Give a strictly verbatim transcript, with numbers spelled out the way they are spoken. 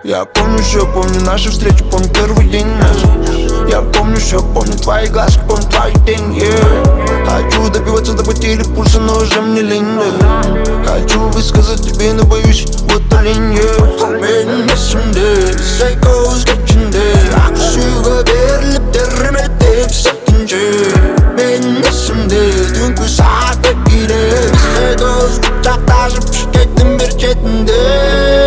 Я помню все, помню наши встречи, помню первый день наш. Я помню все, помню твои глазки, помню твою тень, yeah. Хочу добиваться до потери пульса, но уже мне лень, yeah. Хочу высказать тебе, но боюсь, вот олень, yeah. Менесімде, psychos geçinde Aksuga berilip derime deyip sakınca Menесімде, dünkü saate gire Psychos kucaklaşıp şirketin bir chatinde